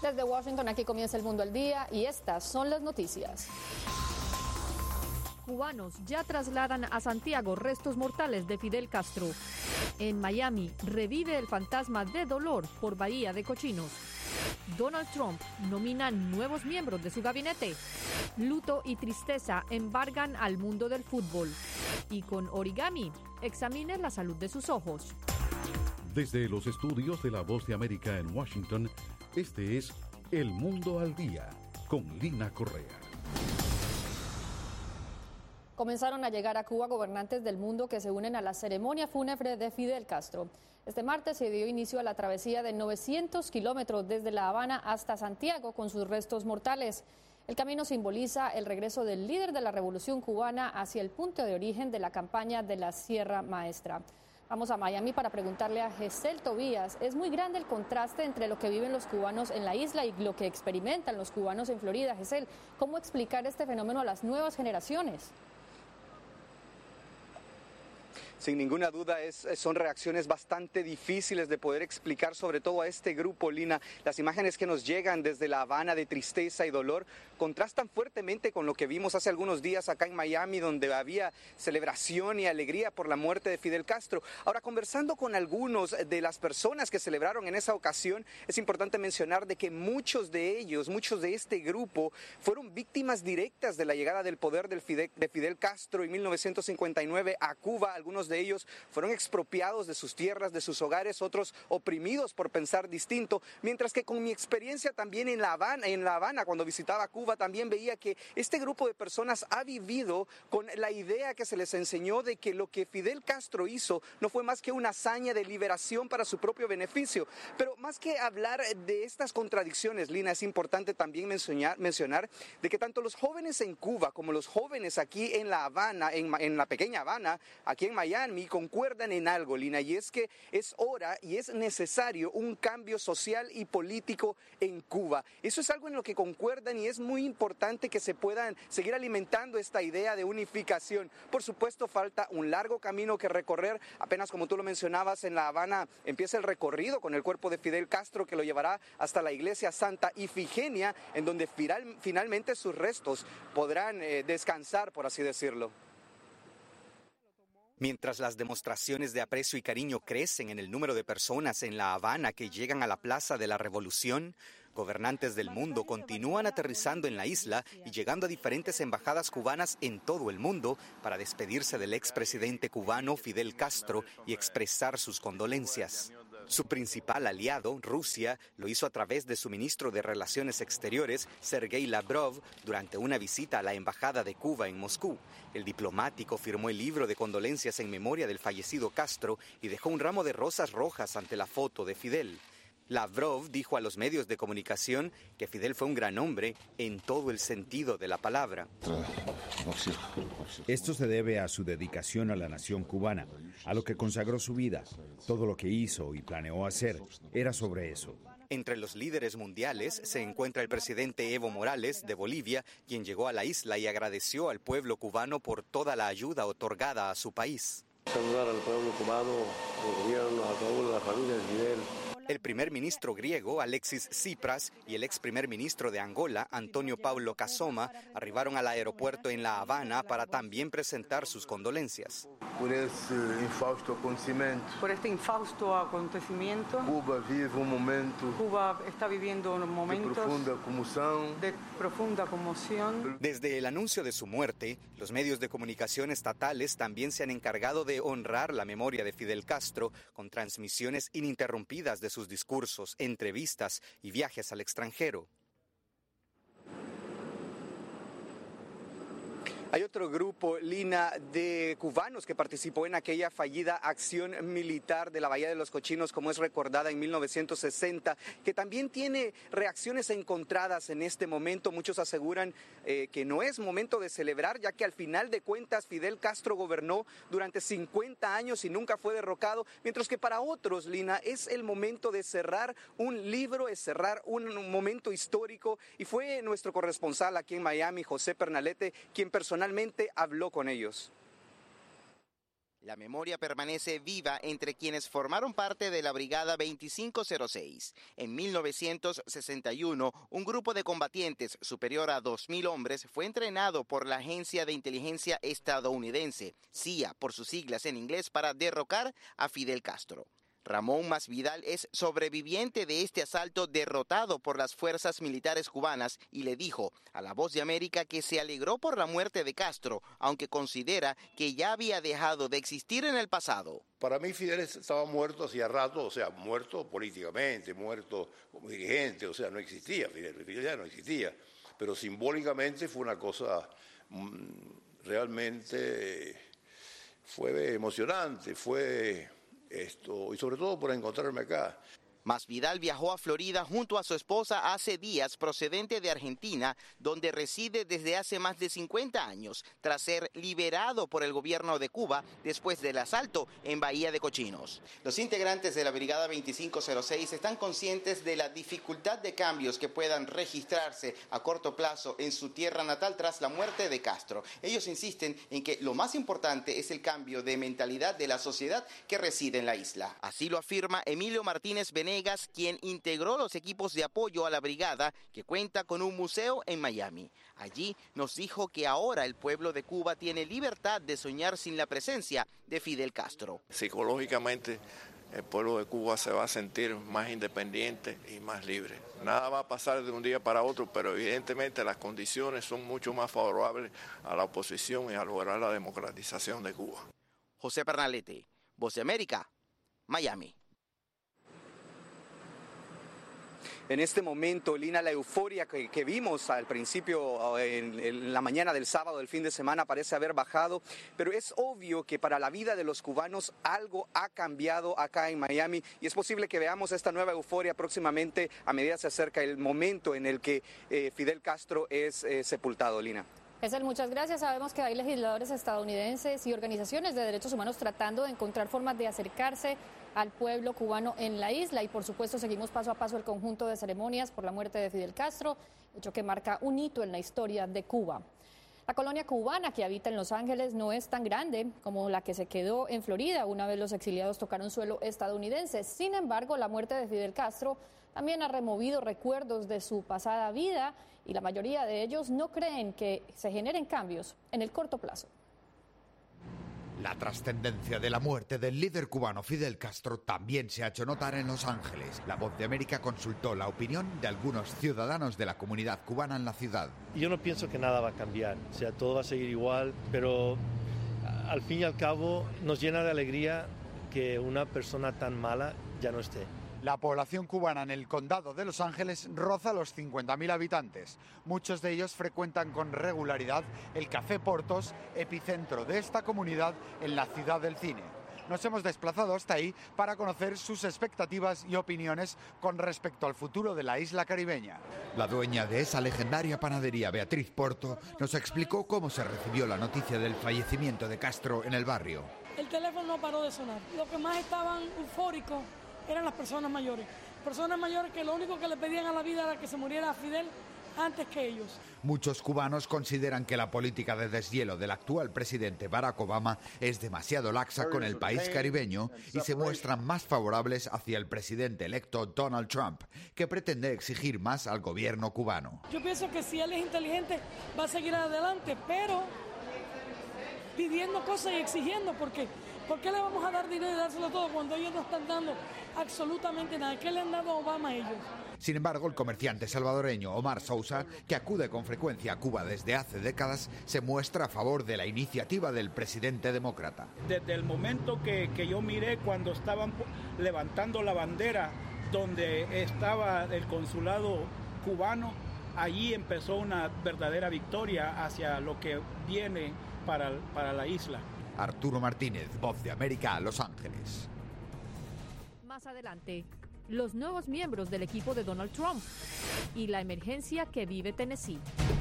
Desde Washington, aquí comienza El Mundo al Día y estas son las noticias. Cubanos ya trasladan a Santiago restos mortales de Fidel Castro. En Miami revive el fantasma de dolor por Bahía de Cochinos. Donald Trump nomina nuevos miembros de su gabinete. Luto y tristeza embargan al mundo del fútbol. Y con origami, examine la salud de sus ojos. Desde los estudios de La Voz de América en Washington, este es El Mundo al Día, con Lina Correa. Comenzaron a llegar a Cuba gobernantes del mundo que se unen a la ceremonia fúnebre de Fidel Castro. Este martes se dio inicio a la travesía de 900 kilómetros desde La Habana hasta Santiago con sus restos mortales. El camino simboliza el regreso del líder de la Revolución cubana hacia el punto de origen de la campaña de la Sierra Maestra. Vamos a Miami para preguntarle a Gesell Tobías. Es muy grande el contraste entre lo que viven los cubanos en la isla y lo que experimentan los cubanos en Florida. Gesell, ¿cómo explicar este fenómeno a las nuevas generaciones? Sin ninguna duda son reacciones bastante difíciles de poder explicar, sobre todo a este grupo, Lina. Las imágenes que nos llegan desde La Habana de tristeza y dolor contrastan fuertemente con lo que vimos hace algunos días acá en Miami, donde había celebración y alegría por la muerte de Fidel Castro. Ahora, conversando con algunos de las personas que celebraron en esa ocasión, es importante mencionar de que muchos de ellos, muchos de este grupo, fueron víctimas directas de la llegada del poder de Fidel Castro en 1959 a Cuba. Algunos de ellos fueron expropiados de sus tierras, de sus hogares, otros oprimidos por pensar distinto, mientras que con mi experiencia también en La Habana, cuando visitaba Cuba, también veía que este grupo de personas ha vivido con la idea que se les enseñó de que lo que Fidel Castro hizo no fue más que una hazaña de liberación para su propio beneficio. Pero más que hablar de estas contradicciones, Lina, es importante también mencionar de que tanto los jóvenes en Cuba como los jóvenes aquí en La Habana, en la pequeña Habana, aquí en Miami, concuerdan en algo, Lina, y es que es hora y es necesario un cambio social y político en Cuba. Eso es algo en lo que concuerdan y es muy importante que se puedan seguir alimentando esta idea de unificación. Por supuesto, falta un largo camino que recorrer. Apenas, como tú lo mencionabas, en La Habana empieza el recorrido con el cuerpo de Fidel Castro, que lo llevará hasta la iglesia Santa Ifigenia, en donde finalmente sus restos podrán descansar, por así decirlo. Mientras las demostraciones de aprecio y cariño crecen en el número de personas en La Habana que llegan a la Plaza de la Revolución, gobernantes del mundo continúan aterrizando en la isla y llegando a diferentes embajadas cubanas en todo el mundo para despedirse del expresidente cubano Fidel Castro y expresar sus condolencias. Su principal aliado, Rusia, lo hizo a través de su ministro de Relaciones Exteriores, Sergei Lavrov, durante una visita a la Embajada de Cuba en Moscú. El diplomático firmó el libro de condolencias en memoria del fallecido Castro y dejó un ramo de rosas rojas ante la foto de Fidel. Lavrov dijo a los medios de comunicación que Fidel fue un gran hombre en todo el sentido de la palabra. Esto se debe a su dedicación a la nación cubana, a lo que consagró su vida. Todo lo que hizo y planeó hacer era sobre eso. Entre los líderes mundiales se encuentra el presidente Evo Morales de Bolivia, quien llegó a la isla y agradeció al pueblo cubano por toda la ayuda otorgada a su país. Saludar al pueblo cubano, al gobierno, a toda la familia de Fidel. El primer ministro griego, Alexis Tsipras, y el ex primer ministro de Angola, Antonio Paulo Kazoma, arribaron al aeropuerto en La Habana para también presentar sus condolencias. Por este infausto acontecimiento, Cuba vive un momento. Cuba está viviendo unos momentos de profunda conmoción. Desde el anuncio de su muerte, los medios de comunicación estatales también se han encargado de honrar la memoria de Fidel Castro con transmisiones ininterrumpidas de sus discursos, entrevistas y viajes al extranjero. Hay otro grupo, Lina, de cubanos que participó en aquella fallida acción militar de la Bahía de los Cochinos, como es recordada en 1960, que también tiene reacciones encontradas en este momento. Muchos aseguran que no es momento de celebrar, ya que al final de cuentas Fidel Castro gobernó durante 50 años y nunca fue derrocado, mientras que para otros, Lina, es el momento de cerrar un libro, es cerrar un momento histórico, y fue nuestro corresponsal aquí en Miami, José Pernalete, quien personalmente habló con ellos. La memoria permanece viva entre quienes formaron parte de la Brigada 2506. En 1961, un grupo de combatientes superior a 2.000 hombres fue entrenado por la Agencia de Inteligencia Estadounidense, CIA por sus siglas en inglés, para derrocar a Fidel Castro. Ramón Masvidal es sobreviviente de este asalto derrotado por las fuerzas militares cubanas y le dijo a La Voz de América que se alegró por la muerte de Castro, aunque considera que ya había dejado de existir en el pasado. Para mí Fidel estaba muerto hacía rato, o sea, muerto políticamente, muerto como dirigente, o sea, no existía, Fidel ya no existía, pero simbólicamente fue una cosa realmente, fue emocionante, y sobre todo por encontrarme acá. Masvidal viajó a Florida junto a su esposa hace días, procedente de Argentina, donde reside desde hace más de 50 años, tras ser liberado por el gobierno de Cuba después del asalto en Bahía de Cochinos. Los integrantes de la Brigada 2506 están conscientes de la dificultad de cambios que puedan registrarse a corto plazo en su tierra natal tras la muerte de Castro. Ellos insisten en que lo más importante es el cambio de mentalidad de la sociedad que reside en la isla. Así lo afirma Emilio Martínez Venegas, quien integró los equipos de apoyo a la brigada, que cuenta con un museo en Miami. Allí nos dijo que ahora el pueblo de Cuba tiene libertad de soñar sin la presencia de Fidel Castro. Psicológicamente, el pueblo de Cuba se va a sentir más independiente y más libre. Nada va a pasar de un día para otro, pero evidentemente las condiciones son mucho más favorables a la oposición y a lograr la democratización de Cuba. José Pernalete, Voz de América, Miami. En este momento, Lina, la euforia que vimos al principio, en la mañana del sábado, del fin de semana, parece haber bajado, pero es obvio que para la vida de los cubanos algo ha cambiado acá en Miami y es posible que veamos esta nueva euforia próximamente a medida que se acerca el momento en el que Fidel Castro es sepultado, Lina. Muchas gracias. Sabemos que hay legisladores estadounidenses y organizaciones de derechos humanos tratando de encontrar formas de acercarse al pueblo cubano en la isla y por supuesto seguimos paso a paso el conjunto de ceremonias por la muerte de Fidel Castro, hecho que marca un hito en la historia de Cuba. La colonia cubana que habita en Los Ángeles no es tan grande como la que se quedó en Florida una vez los exiliados tocaron suelo estadounidense. Sin embargo, la muerte de Fidel Castro también ha removido recuerdos de su pasada vida y la mayoría de ellos no creen que se generen cambios en el corto plazo. La trascendencia de la muerte del líder cubano Fidel Castro también se ha hecho notar en Los Ángeles. La Voz de América consultó la opinión de algunos ciudadanos de la comunidad cubana en la ciudad. Yo no pienso que nada va a cambiar, o sea, todo va a seguir igual, pero al fin y al cabo nos llena de alegría que una persona tan mala ya no esté. La población cubana en el condado de Los Ángeles roza los 50.000 habitantes. Muchos de ellos frecuentan con regularidad el Café Portos, epicentro de esta comunidad en la ciudad del cine. Nos hemos desplazado hasta ahí para conocer sus expectativas y opiniones con respecto al futuro de la isla caribeña. La dueña de esa legendaria panadería, Beatriz Porto, nos explicó cómo se recibió la noticia del fallecimiento de Castro en el barrio. El teléfono no paró de sonar. Lo que más estaban eufóricos eran las personas mayores que lo único que le pedían a la vida era que se muriera Fidel antes que ellos. Muchos cubanos consideran que la política de deshielo del actual presidente Barack Obama es demasiado laxa con el país caribeño y se muestran más favorables hacia el presidente electo Donald Trump, que pretende exigir más al gobierno cubano. Yo pienso que si él es inteligente va a seguir adelante, pero pidiendo cosas y exigiendo, porque ¿por qué le vamos a dar dinero y dárselo todo cuando ellos no están dando absolutamente nada? ¿Qué le han dado a Obama a ellos? Sin embargo, el comerciante salvadoreño Omar Sousa, que acude con frecuencia a Cuba desde hace décadas, se muestra a favor de la iniciativa del presidente demócrata. Desde el momento que yo miré cuando estaban levantando la bandera donde estaba el consulado cubano, allí empezó una verdadera victoria hacia lo que viene para la isla. Arturo Martínez, Voz de América, Los Ángeles. Más adelante, los nuevos miembros del equipo de Donald Trump y la emergencia que vive Tennessee.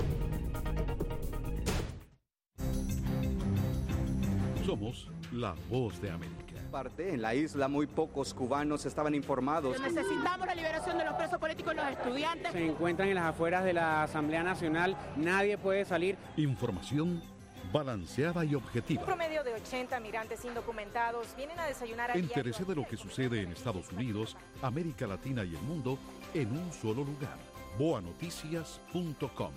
Somos la Voz de América. En la isla muy pocos cubanos estaban informados. Necesitamos la liberación de los presos políticos y los estudiantes. Se encuentran en las afueras de la Asamblea Nacional, nadie puede salir. Información balanceada y objetiva. Un promedio de 80 migrantes indocumentados vienen a desayunar a Entérese de lo que sucede en Estados Unidos, América Latina y el mundo en un solo lugar. boanoticias.com.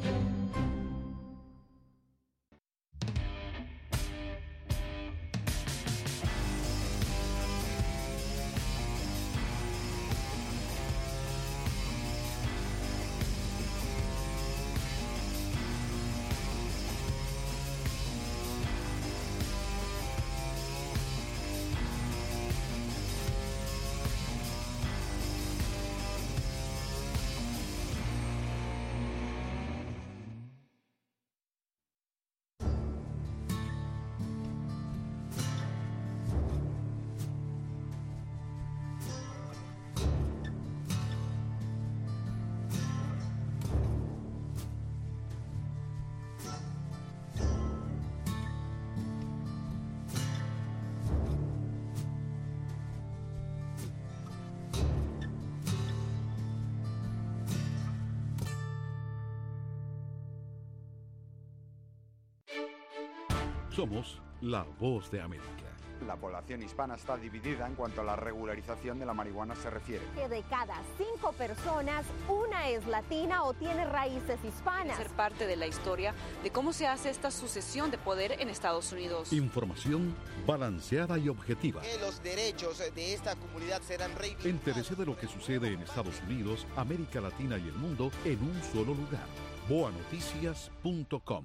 Somos la voz de América. La población hispana está dividida en cuanto a la regularización de la marihuana se refiere. Que de cada 5 personas, una es latina o tiene raíces hispanas. Ser parte de la historia de cómo se hace esta sucesión de poder en Estados Unidos. Información balanceada y objetiva. Que los derechos de esta comunidad serán reivindicados. Entérese de lo que sucede en Estados Unidos, América Latina y el mundo en un solo lugar. boanoticias.com.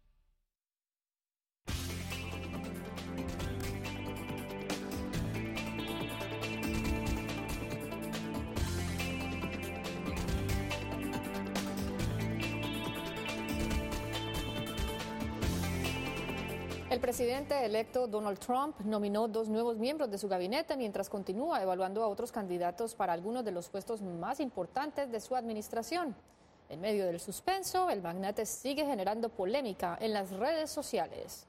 El presidente electo Donald Trump nominó 2 nuevos miembros de su gabinete mientras continúa evaluando a otros candidatos para algunos de los puestos más importantes de su administración. En medio del suspenso, el magnate sigue generando polémica en las redes sociales.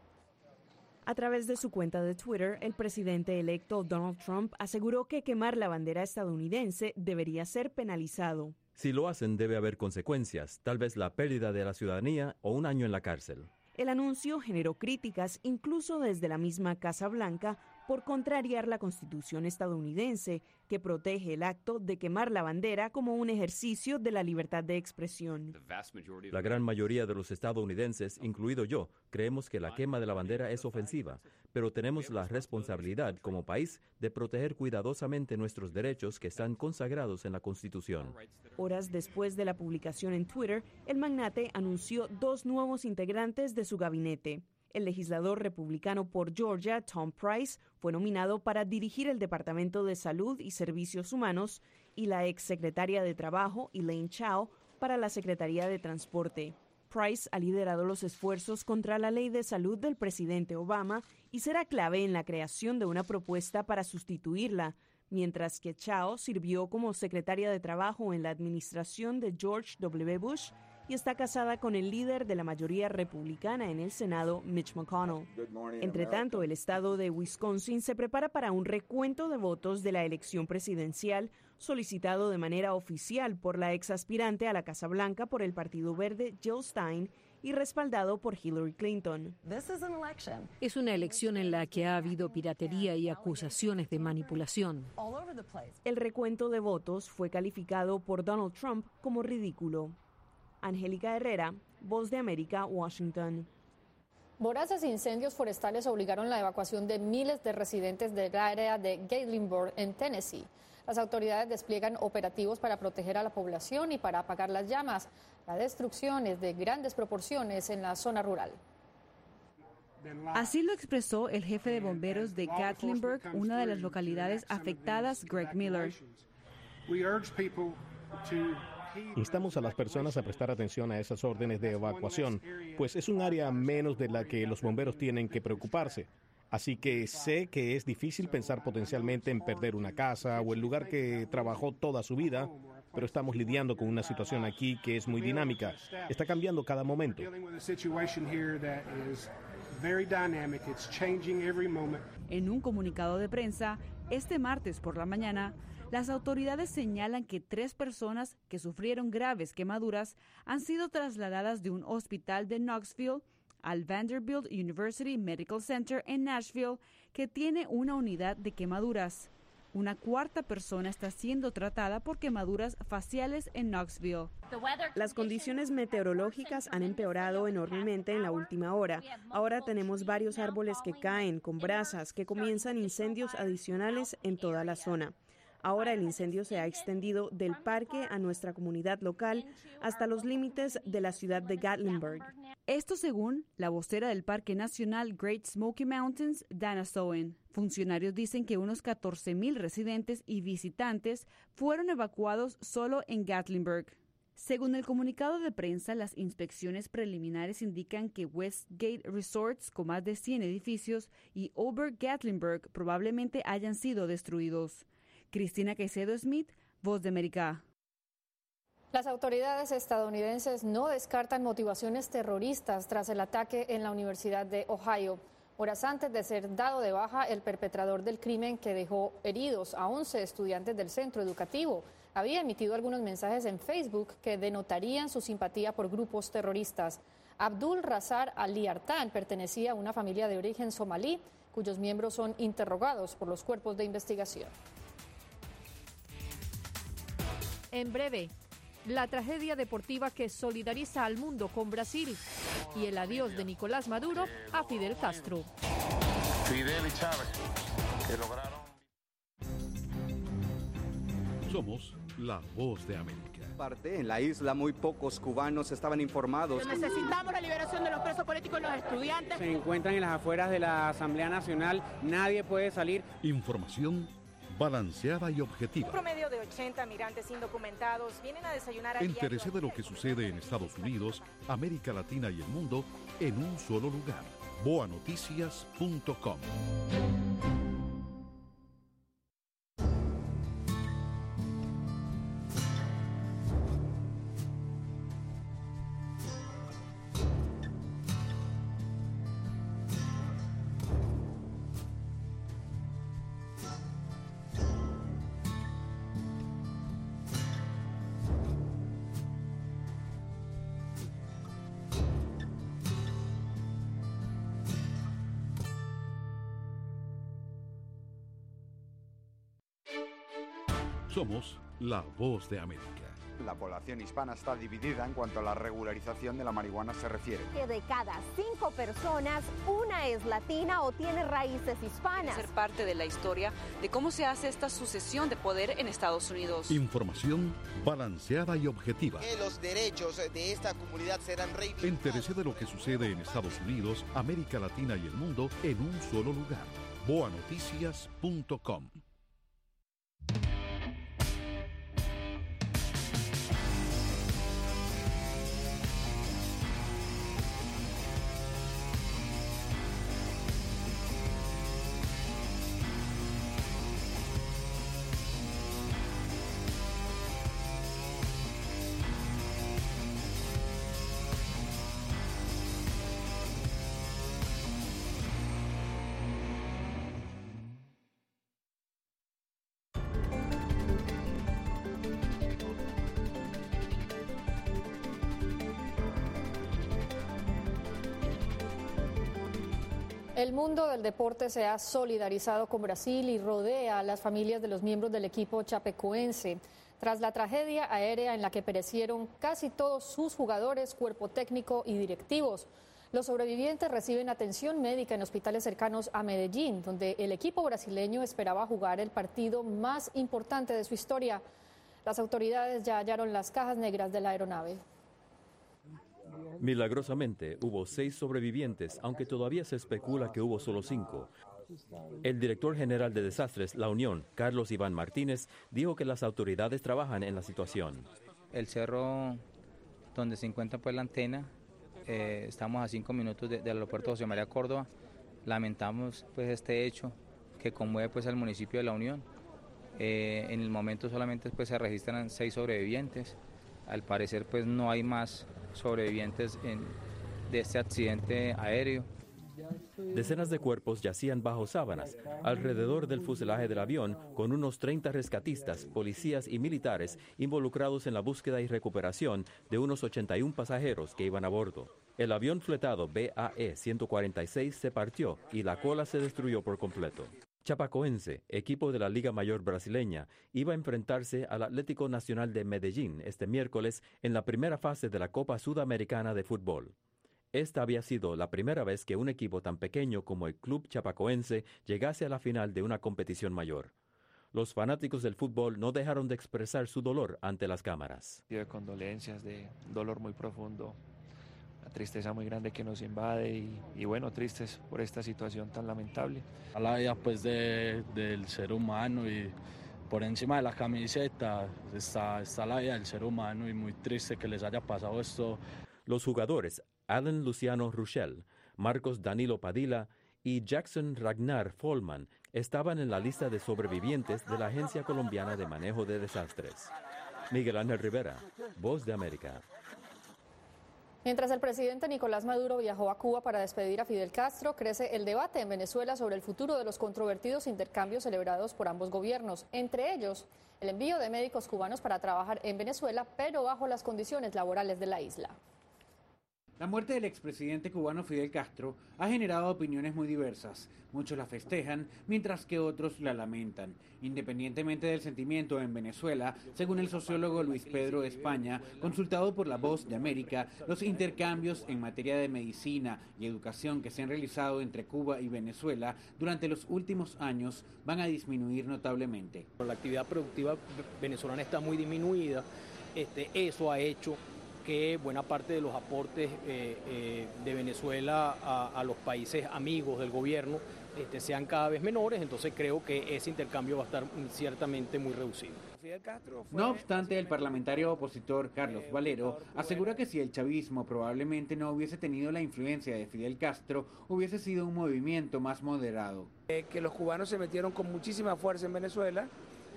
A través de su cuenta de Twitter, el presidente electo Donald Trump aseguró que quemar la bandera estadounidense debería ser penalizado. Si lo hacen, debe haber consecuencias, tal vez la pérdida de la ciudadanía o un año en la cárcel. El anuncio generó críticas incluso desde la misma Casa Blanca por contrariar la Constitución estadounidense, que protege el acto de quemar la bandera como un ejercicio de la libertad de expresión. La gran mayoría de los estadounidenses, incluido yo, creemos que la quema de la bandera es ofensiva, pero tenemos la responsabilidad como país de proteger cuidadosamente nuestros derechos que están consagrados en la Constitución. Horas después de la publicación en Twitter, el magnate anunció 2 nuevos integrantes de su gabinete. El legislador republicano por Georgia, Tom Price, fue nominado para dirigir el Departamento de Salud y Servicios Humanos, y la exsecretaria de Trabajo, Elaine Chao, para la Secretaría de Transporte. Price ha liderado los esfuerzos contra la ley de salud del presidente Obama y será clave en la creación de una propuesta para sustituirla, mientras que Chao sirvió como secretaria de Trabajo en la administración de George W. Bush y está casada con el líder de la mayoría republicana en el Senado, Mitch McConnell. Entre tanto, el estado de Wisconsin se prepara para un recuento de votos de la elección presidencial solicitado de manera oficial por la exaspirante a la Casa Blanca por el Partido Verde, Jill Stein, y respaldado por Hillary Clinton. Es una elección en la que ha habido piratería y acusaciones de manipulación. El recuento de votos fue calificado por Donald Trump como ridículo. Angélica Herrera, Voz de América, Washington. Voraces incendios forestales obligaron la evacuación de miles de residentes del área de Gatlinburg, en Tennessee. Las autoridades despliegan operativos para proteger a la población y para apagar las llamas. La destrucción es de grandes proporciones en la zona rural. Así lo expresó el jefe de bomberos de Gatlinburg, una de las localidades afectadas, Greg Miller. Instamos a las personas a prestar atención a esas órdenes de evacuación, pues es un área menos de la que los bomberos tienen que preocuparse. Así que sé que es difícil pensar potencialmente en perder una casa o el lugar que trabajó toda su vida, pero estamos lidiando con una situación aquí que es muy dinámica. Está cambiando cada momento. En un comunicado de prensa, este martes por la mañana, las autoridades señalan que 3 personas que sufrieron graves quemaduras han sido trasladadas de un hospital de Knoxville al Vanderbilt University Medical Center en Nashville, que tiene una unidad de quemaduras. Una cuarta persona está siendo tratada por quemaduras faciales en Knoxville. Las condiciones meteorológicas han empeorado enormemente en la última hora. Ahora tenemos varios árboles que caen con brasas, que comienzan incendios adicionales en toda la zona. Ahora el incendio se ha extendido del parque a nuestra comunidad local hasta los límites de la ciudad de Gatlinburg. Esto según la vocera del Parque Nacional Great Smoky Mountains, Dana Soen. Funcionarios dicen que unos 14,000 residentes y visitantes fueron evacuados solo en Gatlinburg. Según el comunicado de prensa, las inspecciones preliminares indican que Westgate Resorts, con más de 100 edificios, y Ober-Gatlinburg probablemente hayan sido destruidos. Cristina Caicedo Smith, Voz de América. Las autoridades estadounidenses no descartan motivaciones terroristas tras el ataque en la Universidad de Ohio. Horas antes de ser dado de baja, el perpetrador del crimen que dejó heridos a 11 estudiantes del centro educativo había emitido algunos mensajes en Facebook que denotarían su simpatía por grupos terroristas. Abdul Razak Ali Artan pertenecía a una familia de origen somalí, cuyos miembros son interrogados por los cuerpos de investigación. En breve, la tragedia deportiva que solidariza al mundo con Brasil y el adiós de Nicolás Maduro a Fidel Castro. Fidel y Chávez, que lograron... Somos la Voz de América. En la isla muy pocos cubanos estaban informados. Necesitamos la liberación de los presos políticos y los estudiantes. Se encuentran en las afueras de la Asamblea Nacional, nadie puede salir. Información balanceada y objetiva. Un promedio de 80 migrantes indocumentados vienen a desayunar a Entérese de lo que sucede en Estados Unidos, América Latina y el mundo en un solo lugar. boanoticias.com. Somos la Voz de América. La población hispana está dividida en cuanto a la regularización de la marihuana se refiere. Que de cada 5 personas, una es latina o tiene raíces hispanas. Ser parte de la historia de cómo se hace esta sucesión de poder en Estados Unidos. Información balanceada y objetiva. Que los derechos de esta comunidad serán reivindicados. Entérese de lo que sucede en Estados Unidos, América Latina y el mundo en un solo lugar. boanoticias.com. El mundo del deporte se ha solidarizado con Brasil y rodea a las familias de los miembros del equipo chapecoense. Tras la tragedia aérea en la que perecieron casi todos sus jugadores, cuerpo técnico y directivos, los sobrevivientes reciben atención médica en hospitales cercanos a Medellín, donde el equipo brasileño esperaba jugar el partido más importante de su historia. Las autoridades ya hallaron las cajas negras de la aeronave. Milagrosamente, hubo 6 sobrevivientes, aunque todavía se especula que hubo solo 5. El director general de Desastres, La Unión, Carlos Iván Martínez, dijo que las autoridades trabajan en la situación. El cerro donde se encuentra pues la antena, estamos a 5 minutos del aeropuerto José María Córdoba. Lamentamos pues este hecho que conmueve pues al municipio de La Unión. En el momento solamente pues se registran 6 sobrevivientes. Al parecer pues no hay más sobrevivientes de este accidente aéreo. Decenas de cuerpos yacían bajo sábanas, alrededor del fuselaje del avión, con unos 30 rescatistas, policías y militares involucrados en la búsqueda y recuperación de unos 81 pasajeros que iban a bordo. El avión fletado BAE-146 se partió y la cola se destruyó por completo. Chapecoense, equipo de la Liga Mayor brasileña, iba a enfrentarse al Atlético Nacional de Medellín este miércoles en la primera fase de la Copa Sudamericana de Fútbol. Esta había sido la primera vez que un equipo tan pequeño como el club chapecoense llegase a la final de una competición mayor. Los fanáticos del fútbol no dejaron de expresar su dolor ante las cámaras. De condolencias, de dolor muy profundo, una tristeza muy grande que nos invade y bueno, tristes por esta situación tan lamentable. A la vida pues del ser humano y por encima de la camiseta está la vida del ser humano y muy triste que les haya pasado esto. Los jugadores Alan Luciano Ruschel, Marcos Danilo Padilla y Jackson Ragnar Follman estaban en la lista de sobrevivientes de la Agencia Colombiana de Manejo de Desastres. Miguel Ángel Rivera, Voz de América. Mientras el presidente Nicolás Maduro viajó a Cuba para despedir a Fidel Castro, crece el debate en Venezuela sobre el futuro de los controvertidos intercambios celebrados por ambos gobiernos, entre ellos el envío de médicos cubanos para trabajar en Venezuela, pero bajo las condiciones laborales de la isla. La muerte del expresidente cubano Fidel Castro ha generado opiniones muy diversas. Muchos la festejan, mientras que otros la lamentan. Independientemente del sentimiento en Venezuela, según el sociólogo Luis Pedro España, consultado por La Voz de América, los intercambios en materia de medicina y educación que se han realizado entre Cuba y Venezuela durante los últimos años van a disminuir notablemente. La actividad productiva venezolana está muy disminuida. Eso ha hecho que buena parte de los aportes de Venezuela a los países amigos del gobierno sean cada vez menores, entonces creo que ese intercambio va a estar ciertamente muy reducido. No obstante, el parlamentario opositor Carlos Valero asegura que si el chavismo probablemente no hubiese tenido la influencia de Fidel Castro, hubiese sido un movimiento más moderado. Que los cubanos se metieron con muchísima fuerza en Venezuela,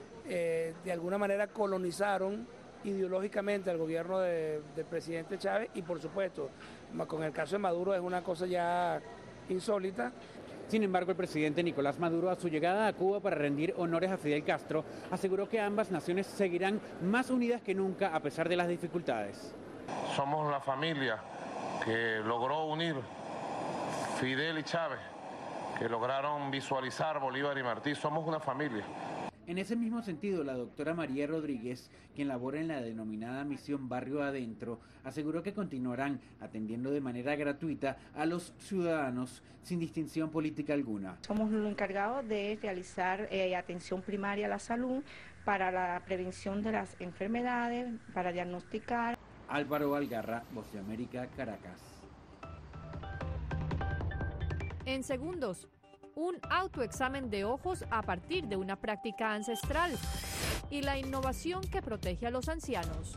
de alguna manera colonizaron ideológicamente al gobierno del presidente Chávez y por supuesto con el caso de Maduro es una cosa ya insólita. Sin embargo, el presidente Nicolás Maduro, a su llegada a Cuba para rendir honores a Fidel Castro, aseguró que ambas naciones seguirán más unidas que nunca a pesar de las dificultades. Somos la familia que logró unir Fidel y Chávez, que lograron visualizar Bolívar y Martí. Somos una familia. En ese mismo sentido, la doctora María Rodríguez, quien labora en la denominada Misión Barrio Adentro, aseguró que continuarán atendiendo de manera gratuita a los ciudadanos sin distinción política alguna. Somos los encargados de realizar atención primaria a la salud para la prevención de las enfermedades, para diagnosticar. Álvaro Algarra, Voz de América, Caracas. En segundos, un autoexamen de ojos a partir de una práctica ancestral y la innovación que protege a los ancianos.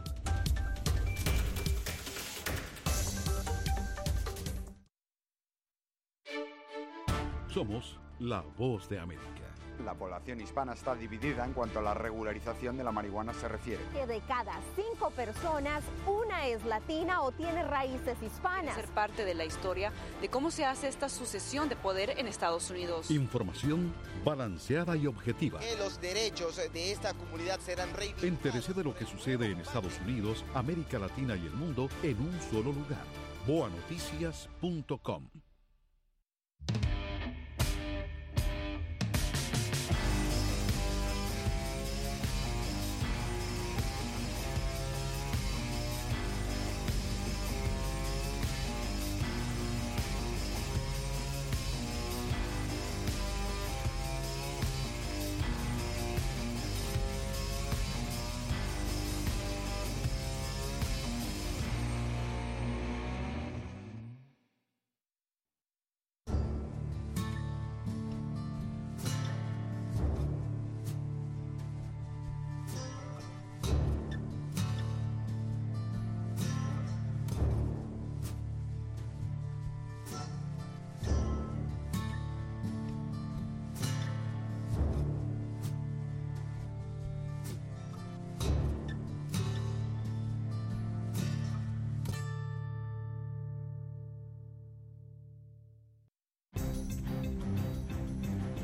Somos la Voz de América. La población hispana está dividida en cuanto a la regularización de la marihuana se refiere. Que de cada 5 personas, una es latina o tiene raíces hispanas. Ser parte de la historia de cómo se hace esta sucesión de poder en Estados Unidos. Información balanceada y objetiva. Que los derechos de esta comunidad serán reivindicados. Entérese de lo que sucede en Estados Unidos, América Latina y el mundo en un solo lugar. boanoticias.com.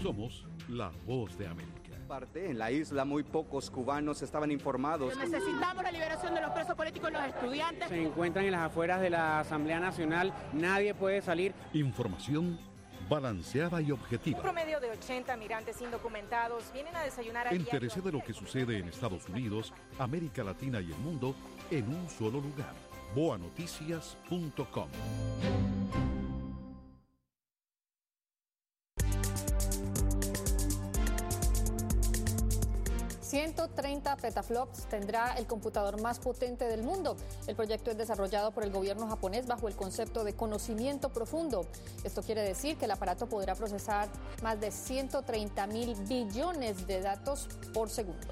Somos la voz de América. En la isla muy pocos cubanos estaban informados. Necesitamos la liberación de los presos políticos y los estudiantes. Se encuentran en las afueras de la Asamblea Nacional, nadie puede salir. Información balanceada y objetiva. Un promedio de 80 migrantes indocumentados vienen a desayunar a Entérese de lo que sucede en Estados Unidos, América Latina y el mundo en un solo lugar. boanoticias.com. 130 petaflops tendrá el computador más potente del mundo. El proyecto es desarrollado por el gobierno japonés bajo el concepto de conocimiento profundo. Esto quiere decir que el aparato podrá procesar más de 130.000 billones de datos por segundo.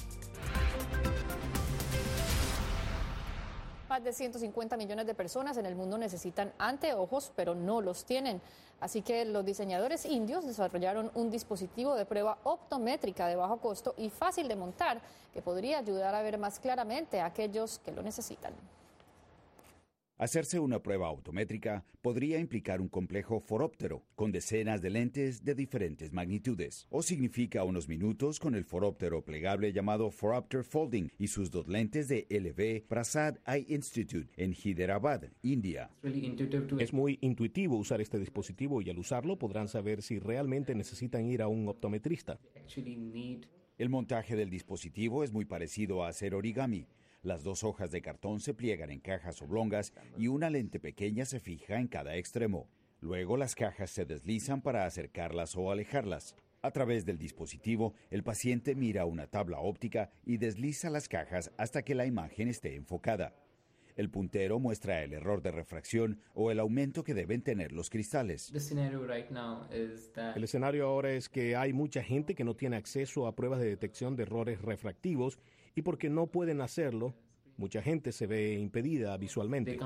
Más de 150 millones de personas en el mundo necesitan anteojos, pero no los tienen. Así que los diseñadores indios desarrollaron un dispositivo de prueba optométrica de bajo costo y fácil de montar que podría ayudar a ver más claramente a aquellos que lo necesitan. Hacerse una prueba optométrica podría implicar un complejo foróptero con decenas de lentes de diferentes magnitudes, o significa unos minutos con el foróptero plegable llamado Phoropter Folding y sus dos lentes de LV Prasad Eye Institute en Hyderabad, India. Es muy intuitivo usar este dispositivo y al usarlo podrán saber si realmente necesitan ir a un optometrista. El montaje del dispositivo es muy parecido a hacer origami. Las dos hojas de cartón se pliegan en cajas oblongas y una lente pequeña se fija en cada extremo. Luego las cajas se deslizan para acercarlas o alejarlas. A través del dispositivo, el paciente mira una tabla óptica y desliza las cajas hasta que la imagen esté enfocada. El puntero muestra el error de refracción o el aumento que deben tener los cristales. El escenario ahora es que hay mucha gente que no tiene acceso a pruebas de detección de errores refractivos y porque no pueden hacerlo, mucha gente se ve impedida visualmente.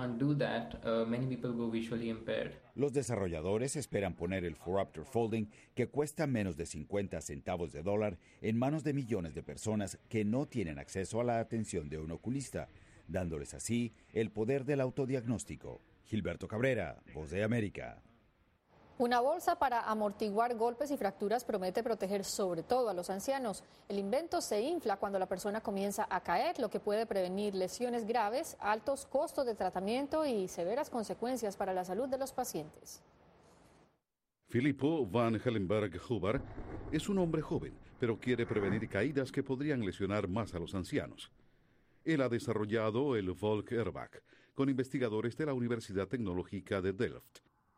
Los desarrolladores esperan poner el Phoropter Folding, que cuesta menos de 50 centavos de dólar, en manos de millones de personas que no tienen acceso a la atención de un oculista, dándoles así el poder del autodiagnóstico. Gilberto Cabrera, Voz de América. Una bolsa para amortiguar golpes y fracturas promete proteger sobre todo a los ancianos. El invento se infla cuando la persona comienza a caer, lo que puede prevenir lesiones graves, altos costos de tratamiento y severas consecuencias para la salud de los pacientes. Filippo van Hellenberg-Huber es un hombre joven, pero quiere prevenir caídas que podrían lesionar más a los ancianos. Él ha desarrollado el Volk Airbag con investigadores de la Universidad Tecnológica de Delft.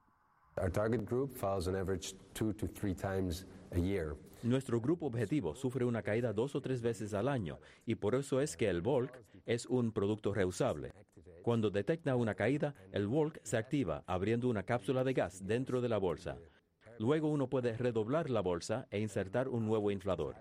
Nuestro grupo objetivo sufre una caída 2 o 3 veces al año y por eso es que el Volk es un producto reusable. Cuando detecta una caída, el Volk se activa abriendo una cápsula de gas dentro de la bolsa. Luego uno puede redoblar la bolsa e insertar un nuevo inflador.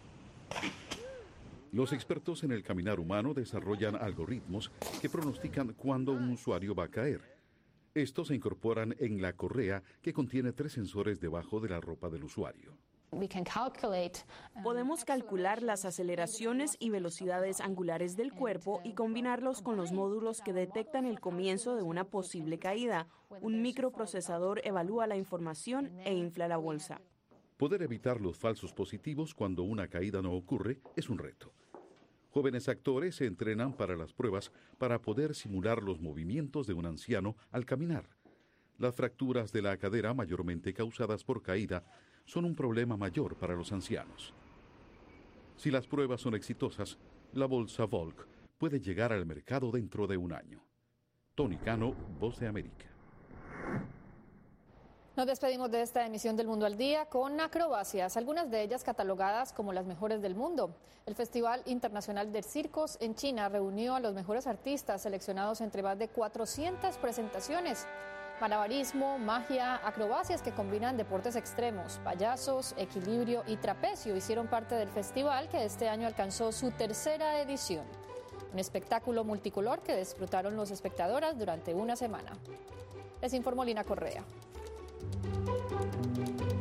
Los expertos en el caminar humano desarrollan algoritmos que pronostican cuándo un usuario va a caer. Estos se incorporan en la correa que contiene 3 sensores debajo de la ropa del usuario. Podemos calcular las aceleraciones y velocidades angulares del cuerpo y combinarlos con los módulos que detectan el comienzo de una posible caída. Un microprocesador evalúa la información e infla la bolsa. Poder evitar los falsos positivos cuando una caída no ocurre es un reto. Jóvenes actores se entrenan para las pruebas para poder simular los movimientos de un anciano al caminar. Las fracturas de la cadera, mayormente causadas por caída, son un problema mayor para los ancianos. Si las pruebas son exitosas, la bolsa Volk puede llegar al mercado dentro de un año. Tony Cano, Voz de América. Nos despedimos de esta emisión del Mundo al Día con acrobacias, algunas de ellas catalogadas como las mejores del mundo. El Festival Internacional de Circos en China reunió a los mejores artistas seleccionados entre más de 400 presentaciones. Malabarismo, magia, acrobacias que combinan deportes extremos, payasos, equilibrio y trapecio hicieron parte del festival que este año alcanzó su 3ª edición. Un espectáculo multicolor que disfrutaron los espectadores durante una semana. Les informó Lina Correa.